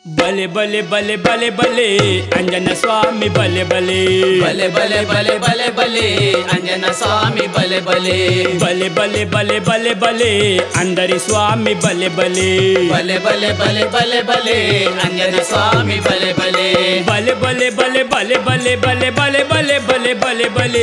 బలే బలే బలే బలే బలే అంజన స్వామి బలే బలే బలే బలే బలే బలే బలే అంజన స్వామి బలే బలే బలే బలే బలే బలే బలే అందరి స్వామి బలే బలే బలే బలే బలే బలే బలే అంజన స్వామి బలే బలే బలే బలే బలే బలే బలే బలే బలే బలే బలే బలే బలే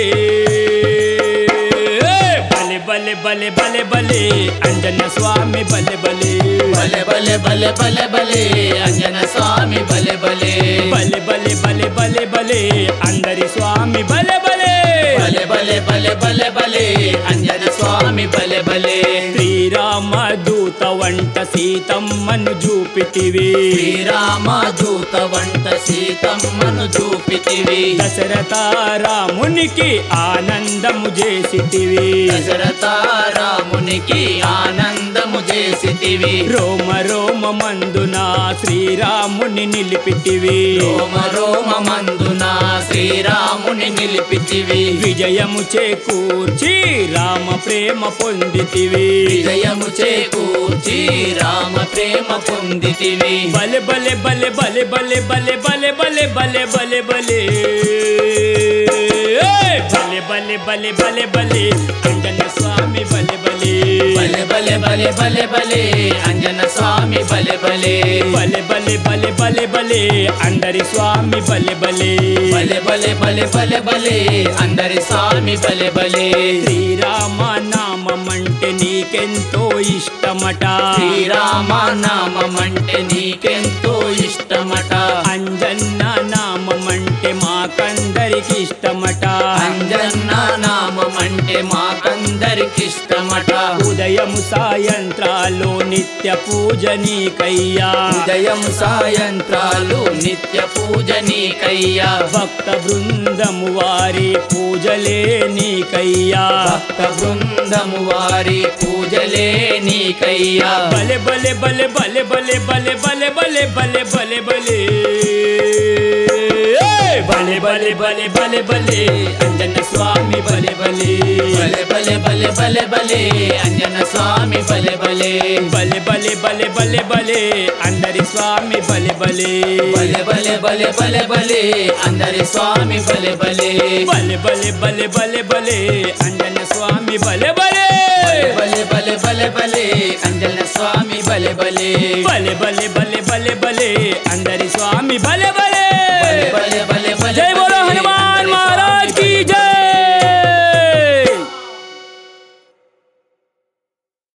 బలే బలే బలే బలే అంజన స్వామి బలే బలే బలే బలే బలే బలే బలే అంజన స్వామి బలే బలే బలే బలే బలే బలే బలే అందరి స్వామి బలే బలే బలే బలే బలే బలే బలే అంజన స్వామి బలే బలే శ్రీరామ దూత వంట సీతమ్మను చూపితివి శ్రీరామ దూత వంట సీతమ్మను చూపితివి దశరథ రామునికి ఆనందము చేసితివి దశరథ రామునికి ఆనందము చేసితివి రోమ రోమ మందున శ్రీరాముని నిలిపితివి రోమ రోమ మందున శ్రీరాముని నిలిపితివి విజయము చేకూర్చి రామ ప్రేమ పొందితివి విజయము చేకూర్చి రామ ప్రేమ పొందితివి బలె బలె బలె బలె బలె బలె బలె బలె బలె బలె బలే బలె బలె బలె బలె బలే అంజన స్వామి బలె బలే బలే బలే బలే బలే బలే అంజన స్వామి బలే బలే బలె బలె బలె బలె బలే అందరి స్వామి బలె బలే బలే బలే బలే బలే బలే అందరి స్వామి బలే బలే శ్రీరామ నామమంటే నీకెంతో ఇష్టమట శ్రీరామ నామమంటే నీకెంతో ఇష్టమట అంజన్న నామమంటే మాకందరికి ఇష్టమట అంజన్న నామమంటే మాకందరికి ఇష్టమట ఉదయము సాయంత్రాలు నిత్య పూజ నీకయ్యా ఉదయం సాయంత్రాలు నిత్య పూజ నీకయ్యా భక్త బృందము వారి పూజలే నీకయ్యా భక్త బృందము వారి పూజలే నీకయ్యా బలె బలె బలె బలె బలె బలె బలె బలె బలె బలె బలే బలె బలె బలె బలె బలే అంజన స్వామి బలె బలే బలే బలే బలే బలే బలే అంజన స్వామి బలే బలే బలె బలె బలె బలె బలే అందరి స్వామి బలె బలే బలే బలే బలే బలే బలే అందరి స్వామి బలే బలే బలె బలె బలె బలె బలే అంజన స్వామి బలె బలే బలే బలే బలే బలే అంజన స్వామి బలే బలే బలె బలె బలె బలె బలే అందరి స్వామి బలె బలే